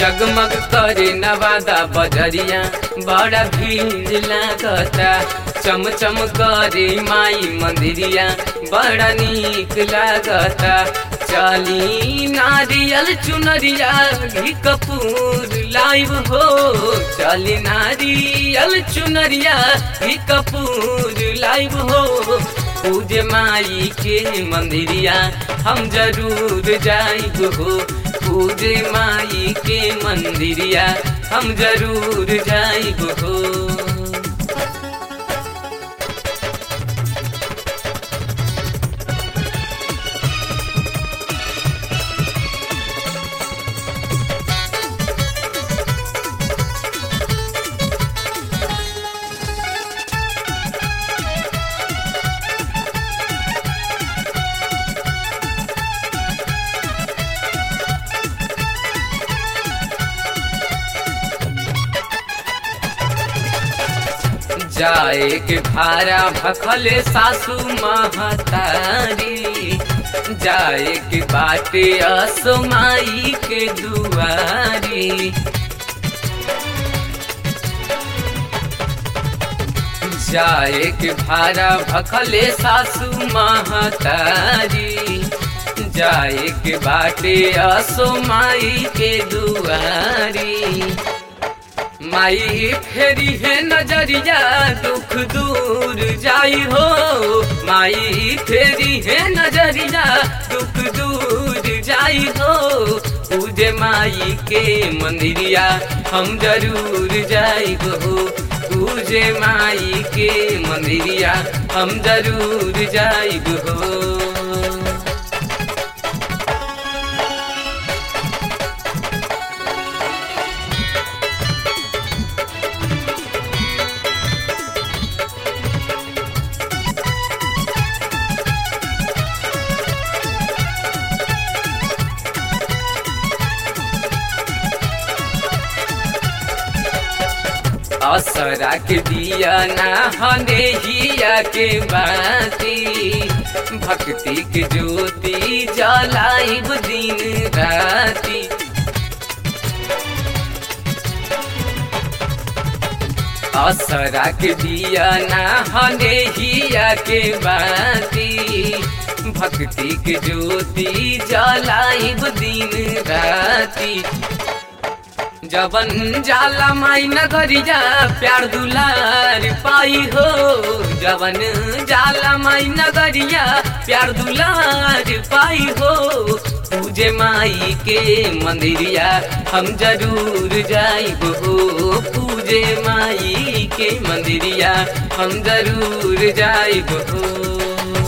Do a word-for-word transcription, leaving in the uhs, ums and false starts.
जगमग करे नवादा बजरिया बड़ा भीड़ लागता। चम चम करे माई मंदिरिया बड़ा नीक लागता। चली नारियल चुनरिया घी कपूर लाइव हो। चली नारियल चुनरिया घी कपूर लाइव हो। पूजे माई के मंदिरिया हम जरूर जाइब हो। पूजे माई के मंदिरिया हम जरूर जाइब हो। जाए के भारा भखले सासू महतारी। जाए के बाटे असमाई के दुआरी। जाए के भारा भखले सासू महतारी। जाए के बाटे असमाई के दुआरी। माई फेरी है नजरिया दुख दूर जाई हो। माई फेरी है नजरिया दुख दूर जाई हो। पूजे माई के मंदिरिया हम जरूर जाई हो। पूजे माई के मंदिरिया हम जरूर जाई हो। असरा के दिया ना हनेहिया के बाती। भक्ति के ज्योति जलाइब दिन राती। असरा के दिया ना हनेहिया के बाती। भक्ति के ज्योति जलाइब दिन राती। जवन जाला माई नगरिया प्यार दुलार पाई हो। जवन जाला माई नगरिया प्यार दुलार पाई हो। पूजे माई के मंदिरिया हम जरूर जाइब हो। पूजे माई के मंदिरिया हम जरूर जाइब हो।